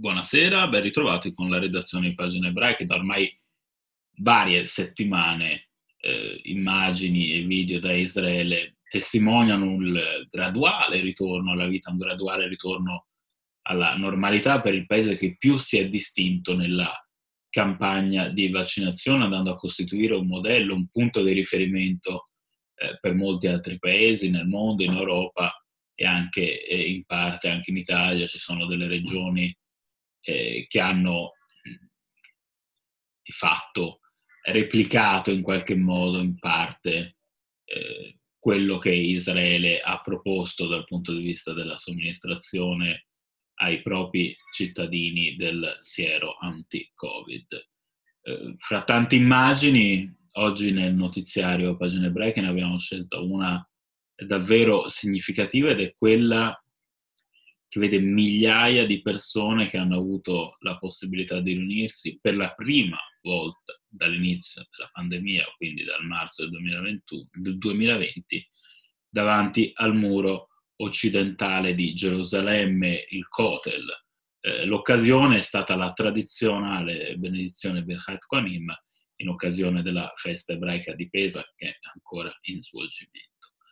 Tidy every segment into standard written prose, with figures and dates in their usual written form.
Buonasera, ben ritrovati con la redazione di Pagine Ebraiche. Da ormai varie settimane immagini e video da Israele testimoniano il graduale ritorno alla vita, un graduale ritorno alla normalità per il paese che più si è distinto nella campagna di vaccinazione, andando a costituire un modello, un punto di riferimento per molti altri paesi nel mondo, in Europa e anche in parte anche in Italia. Ci sono delle regioni che hanno di fatto replicato in qualche modo, in parte, quello che Israele ha proposto dal punto di vista della somministrazione ai propri cittadini del siero anti-Covid. Fra tante immagini, oggi nel notiziario Pagine Ebraiche ne abbiamo scelta una davvero significativa, ed è quella che vede migliaia di persone che hanno avuto la possibilità di riunirsi per la prima volta dall'inizio della pandemia, quindi dal marzo del 2020, davanti al muro occidentale di Gerusalemme, il Kotel. L'occasione è stata la tradizionale benedizione Birkat Kohanim in occasione della festa ebraica di Pesach, che è ancora in svolgimento.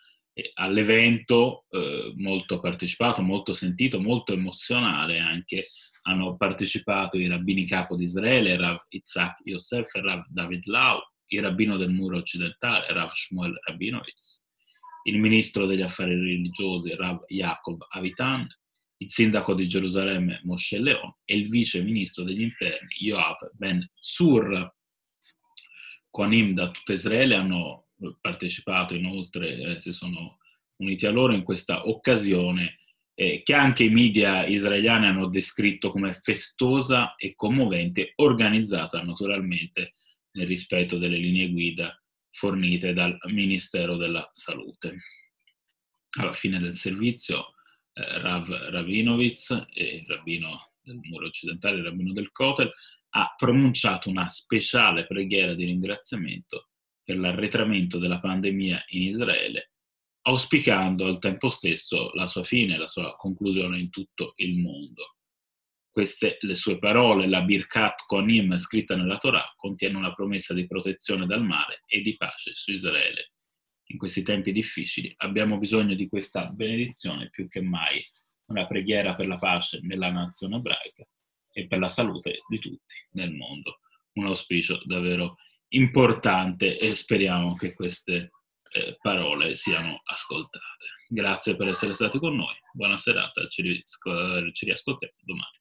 All'evento molto partecipato, molto sentito, molto emozionale anche, hanno partecipato i rabbini capo di Israele, Rav Itzhak Yosef e Rav David Lau, il rabbino del muro occidentale, Rav Shmuel Rabinovitz, il ministro degli affari religiosi, Rav Yaakov Avitan, il sindaco di Gerusalemme, Moshe Leon, e il vice ministro degli interni, Yoav Ben Tzur. Kohanim da tutta Israele hanno partecipato, inoltre si sono uniti a loro in questa occasione che anche i media israeliani hanno descritto come festosa e commovente, organizzata naturalmente nel rispetto delle linee guida fornite dal Ministero della Salute. Alla fine del servizio Rav Rabinovitz, il rabbino del muro occidentale, il rabbino del Kotel, ha pronunciato una speciale preghiera di ringraziamento per l'arretramento della pandemia in Israele, auspicando al tempo stesso la sua fine, la sua conclusione in tutto il mondo. Queste le sue parole, la Birkat Kohanim scritta nella Torah, contiene una promessa di protezione dal male e di pace su Israele. In questi tempi difficili abbiamo bisogno di questa benedizione più che mai, una preghiera per la pace nella nazione ebraica e per la salute di tutti nel mondo. Un auspicio davvero importante, e speriamo che queste parole siano ascoltate. Grazie per essere stati con noi, buona serata, ci riascoltiamo domani.